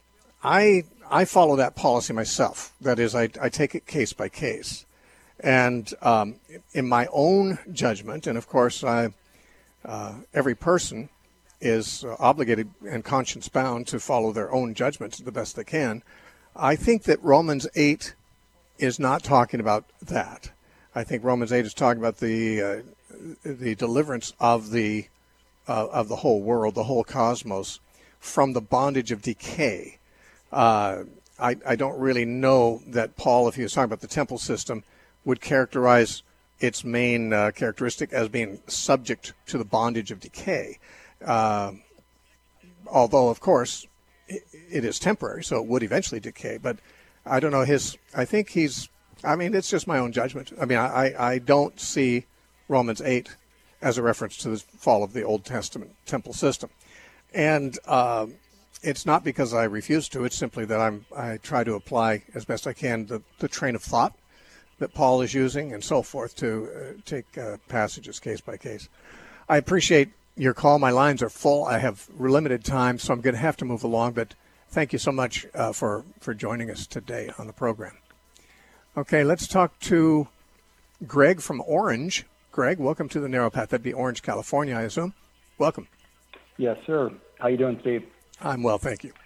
I I follow that policy myself. That is, I, I take it case by case. And um, in my own judgment, and of course, I, uh, every person is uh, obligated and conscience bound to follow their own judgments the best they can. I think that Romans eight is not talking about that. I think Romans eight is talking about the uh, the deliverance of the uh, of the whole world, the whole cosmos, from the bondage of decay. Uh, I, I don't really know that Paul, if he was talking about the temple system, would characterize its main uh, characteristic as being subject to the bondage of decay. Uh, although, of course, it, it is temporary, so it would eventually decay. But I don't know his, I think he's, I mean, it's just my own judgment. I mean, I, I don't see Romans eight as a reference to the fall of the Old Testament temple system. And uh, it's not because I refuse to, it's simply that I'm, I try to apply as best I can the, the train of thought that Paul is using and so forth to uh, take uh, passages case by case. I appreciate your call. My lines are full. I have limited time, so I'm going to have to move along, but thank you so much uh, for, for joining us today on the program. Okay, let's talk to Greg from Orange. Greg, welcome to the Narrow Path. That'd be Orange, California, I assume. Welcome. Yes, sir. How you doing, Steve? I'm well, thank you.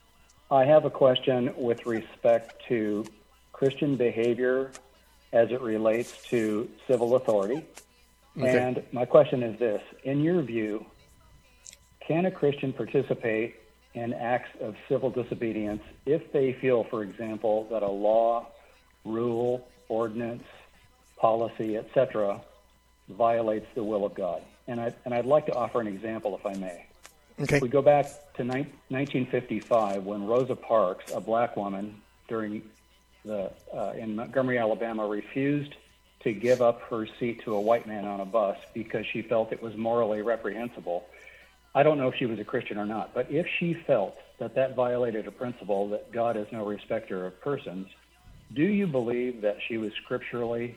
I have a question with respect to Christian behavior as it relates to civil authority. Okay. And my question is this. In your view, can a Christian participate in acts of civil disobedience if they feel, for example, that a law, rule, ordinance, policy, et cetera, violates the will of God. And, I, and I'd like to offer an example, if I may. Okay. We go back to ni- nineteen fifty-five when Rosa Parks, a black woman during the uh, in Montgomery, Alabama, refused to give up her seat to a white man on a bus because she felt it was morally reprehensible. I don't know if she was a Christian or not, but if she felt that that violated a principle that God is no respecter of persons, do you believe that she was scripturally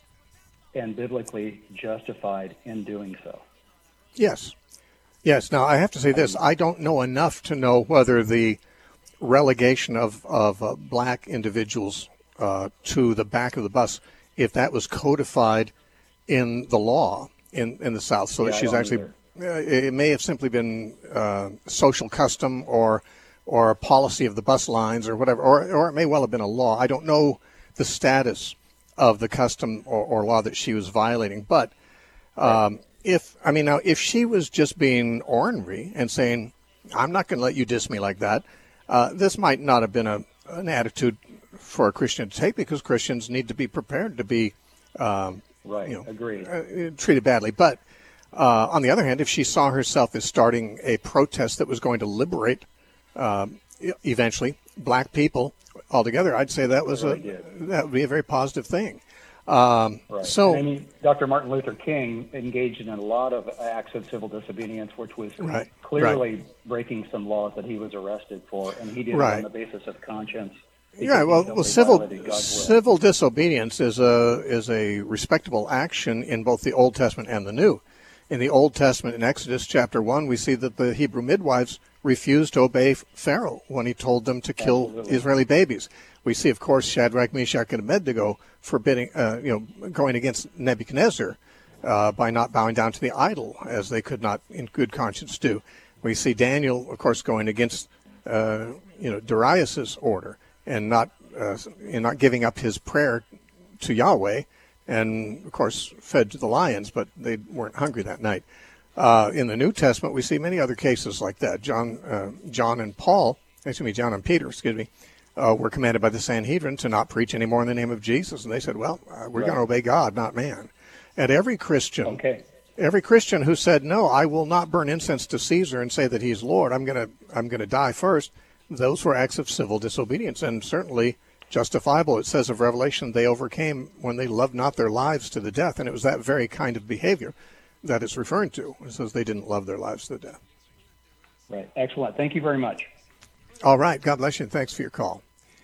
and biblically justified in doing so? Yes. Yes. Now, I have to say this. I don't know enough to know whether the relegation of, of uh, black individuals uh, to the back of the bus, if that was codified in the law in, in the South, so Yeah, that I she's don't actually, either. uh, it may have simply been uh, social custom or or a policy of the bus lines or whatever, or, or it may well have been a law. I don't know the status of the custom or, or law that she was violating. But um, if, I mean, now, if she was just being ornery and saying, I'm not going to let you diss me like that, uh, this might not have been a, an attitude for a Christian to take, because Christians need to be prepared to be um, Right, you know, agreed. uh, treated badly. But uh, on the other hand, if she saw herself as starting a protest that was going to liberate um, e- eventually black people altogether, I'd say that was a really did. that would be a very positive thing. Um, Right. So, I mean, Doctor Martin Luther King engaged in a lot of acts of civil disobedience, which was Right, clearly right. breaking some laws that he was arrested for, and he did Right. it on the basis of conscience. because yeah, he well, felt well, they civil violated God's will. civil disobedience is a is a respectable action in both the Old Testament and the New. In the Old Testament, in Exodus chapter one, we see that the Hebrew midwives refused to obey Pharaoh when he told them to kill Absolutely. Israeli babies. We see, of course, Shadrach, Meshach, and Abednego forbidding, uh, you know, going against Nebuchadnezzar uh, by not bowing down to the idol, as they could not, in good conscience, do. We see Daniel, of course, going against, uh, you know, Darius's order and not, uh, and not giving up his prayer to Yahweh, and of course fed to the lions, but they weren't hungry that night. Uh, in the New Testament, we see many other cases like that. John, uh, John and Paul, excuse me, John and Peter, excuse me, uh, were commanded by the Sanhedrin to not preach anymore in the name of Jesus, and they said, "Well, uh, we're Right. going to obey God, not man." And every Christian, Okay. every Christian who said, "No, I will not burn incense to Caesar and say that he's Lord. I'm going to, I'm going to die first," those were acts of civil disobedience, and certainly justifiable. It says of Revelation, they overcame when they loved not their lives to the death, and it was that very kind of behavior that it's referring to. It says they didn't love their lives to the death. Right. Excellent. Thank you very much. All right. God bless you, and thanks for your call.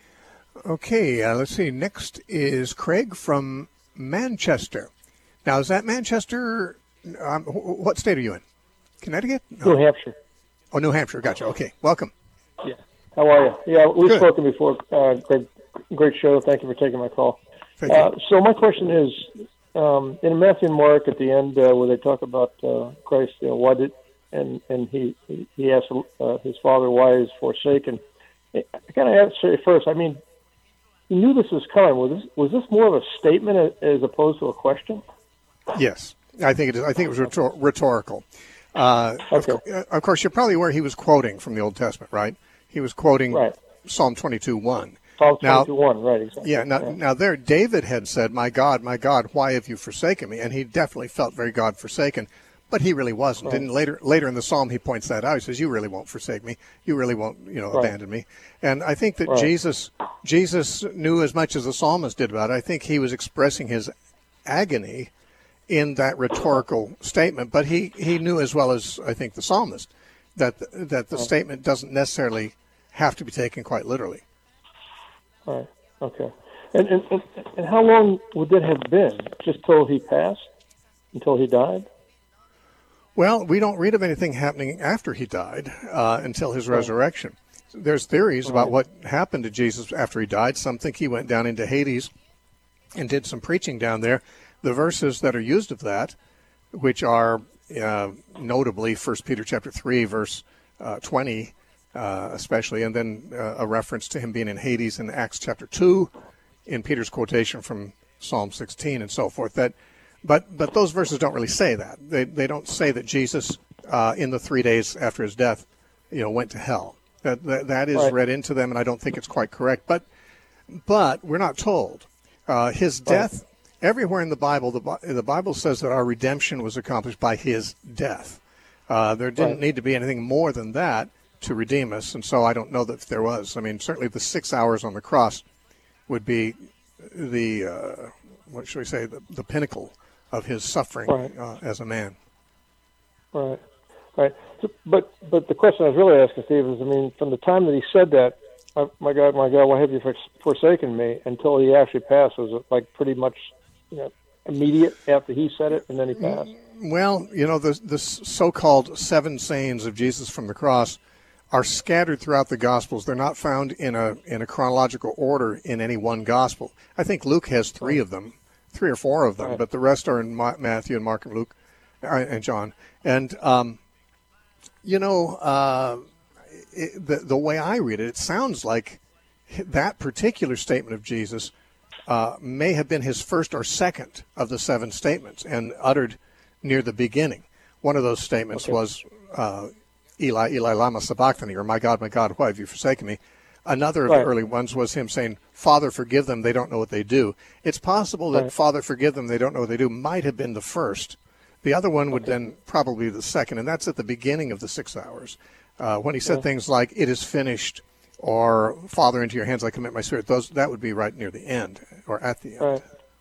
Okay, uh, let's see. Next is Craig from Manchester. Now, is that Manchester? Um, wh- what state are you in? Connecticut? No. New Hampshire. Oh, New Hampshire. Gotcha. Okay. Welcome. Yeah. How are you? Yeah, we've Good. spoken before. Uh, great, great show. Thank you for taking my call. Thank you. Uh, so my question is, um, in Matthew and Mark at the end uh, where they talk about uh, Christ, you know, why did, and and he he, he asked uh, his father why he's forsaken. I kind of have to say first. I mean, he knew this was coming. Was this was this more of a statement as opposed to a question? Yes, I think it is. I think it was rhetor- rhetorical. Uh, Okay. of, co- of course, you're probably aware he was quoting from the Old Testament, right? He was quoting Right. Psalm twenty-two one. Psalm Now- twenty-two one, right? Exactly. Yeah. Now, now there, David had said, "My God, my God, why have you forsaken me?" And he definitely felt very God forsaken, but he really wasn't. Right. And later, later in the psalm, he points that out. He says, "You really won't forsake me. You really won't, you know, Right. abandon me." And I think that Right. Jesus, Jesus knew as much as the psalmist did about it. I think he was expressing his agony in that rhetorical statement, but he, he knew as well as I think the psalmist that that the statement doesn't necessarily have to be taken quite literally. Right. Okay. And, and and and how long would that have been? Just till he passed, until he died? Well, we don't read of anything happening after he died uh, until his resurrection. There's theories about what happened to Jesus after he died. Some think he went down into Hades and did some preaching down there. The verses that are used of that, which are uh, notably First Peter chapter three, verse uh, twenty, uh, especially, and then uh, a reference to him being in Hades in Acts chapter two, in Peter's quotation from Psalm sixteen, and so forth. That, but but those verses don't really say that. They they don't say that Jesus, uh, in the three days after his death, you know, went to hell. That that, that is right. read into them, and I don't think it's quite correct. But but we're not told. Uh, his death, right. everywhere in the Bible, the, the Bible says that our redemption was accomplished by his death. Uh, there didn't right. need to be anything more than that to redeem us, and so I don't know that there was. I mean, certainly the six hours on the cross would be the, uh, what should we say, the, the pinnacle of his suffering right. uh, as a man. Right, right. So, but but the question I was really asking, Steve, is, I mean, from the time that he said that, oh, my God, my God, why have you forsaken me, until he actually passed, was it like pretty much, you know, immediate after he said it, and then he passed? Well, you know, the, the so-called seven sayings of Jesus from the cross are scattered throughout the Gospels. They're not found in a in a chronological order in any one Gospel. I think Luke has three of them, three or four of them, right. but the rest are in Ma- Matthew and Mark and Luke uh, and John. And, um, you know, uh, it, the, the way I read it, it sounds like that particular statement of Jesus uh, may have been his first or second of the seven statements and uttered near the beginning. One of those statements okay. was, uh, Eli, Eli, lama sabachthani, or my God, my God, why have you forsaken me? Another of right. the early ones was him saying, Father, forgive them, they don't know what they do. It's possible that right. Father, forgive them, they don't know what they do might have been the first. The other one would okay. then probably be the second, and that's at the beginning of the six hours. Uh, when he said yeah. things like, it is finished, or Father, into your hands I commit my spirit, those that would be right near the end, or at the end. Right.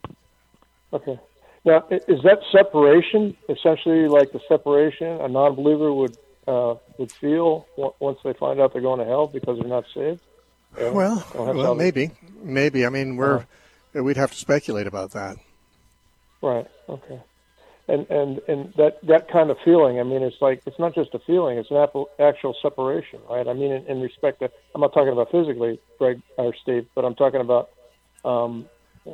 Okay. Now, is that separation essentially like the separation a non-believer would uh, would feel once they find out they're going to hell because they're not saved? Yeah. Well, well, maybe, maybe. I mean, we're uh-huh. we'd have to speculate about that. Right. Okay. And and and that that kind of feeling. I mean, it's like it's not just a feeling; it's an actual separation, right? I mean, in, in respect to, I'm not talking about physically, Greg or Steve, but I'm talking about. Um,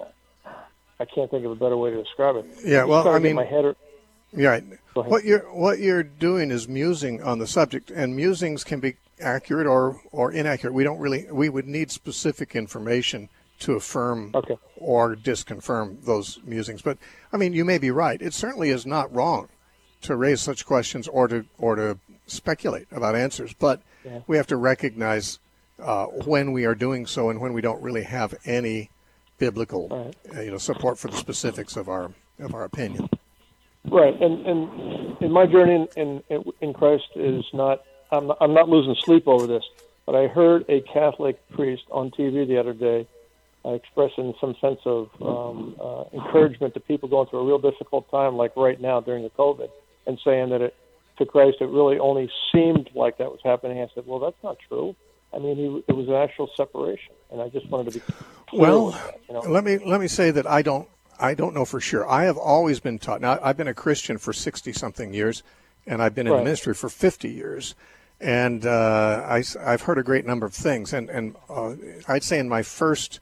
I can't think of a better way to describe it. Yeah. Well, I mean, my head or, yeah. What you're what you're doing is musing on the subject, and musings can be accurate or, or inaccurate. We don't really we would need specific information to affirm okay. or disconfirm those musings. But I mean, you may be right. It certainly is not wrong to raise such questions or to or to speculate about answers. But yeah. we have to recognize uh, when we are doing so and when we don't really have any biblical right. uh, you know, support for the specifics of our of our opinion. Right, and and in my journey in in, in Christ is not I'm not, I'm not losing sleep over this, but I heard a Catholic priest on T V the other day uh, expressing some sense of um, uh, encouragement to people going through a real difficult time, like right now during the COVID, and saying that it to Christ it really only seemed like that was happening. I said, well, that's not true. I mean, he, it was an actual separation, and I just wanted to be clear well. with that, you know? Let me let me say that I don't. I don't know for sure. I have always been taught. Now, I've been a Christian for sixty-something years, and I've been in right. the ministry for fifty years. And uh, I, I've heard a great number of things. And, and uh, I'd say in my first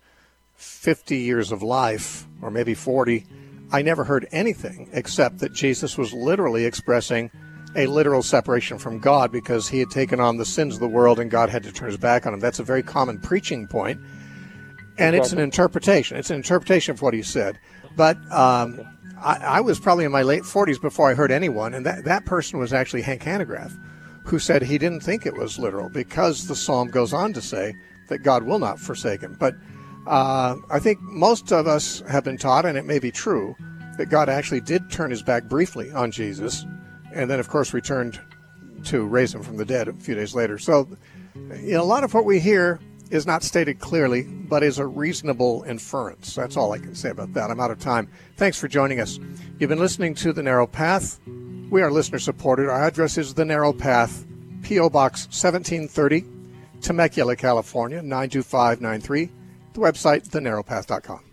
fifty years of life, or maybe forty, I never heard anything except that Jesus was literally expressing a literal separation from God because he had taken on the sins of the world and God had to turn his back on him. That's a very common preaching point. And exactly. it's an interpretation. It's an interpretation of what he said. But um, I, I was probably in my late forties before I heard anyone, and that, that person was actually Hank Hanegraaff, who said he didn't think it was literal because the psalm goes on to say that God will not forsake him. But uh, I think most of us have been taught, and it may be true, that God actually did turn his back briefly on Jesus, and then, of course, returned to raise him from the dead a few days later. So you know, a lot of what we hear is not stated clearly, but is a reasonable inference. That's all I can say about that. I'm out of time. Thanks for joining us. You've been listening to The Narrow Path. We are listener-supported. Our address is The Narrow Path, P O. Box seventeen thirty, Temecula, California, nine two five nine three. The website, the narrow path dot com.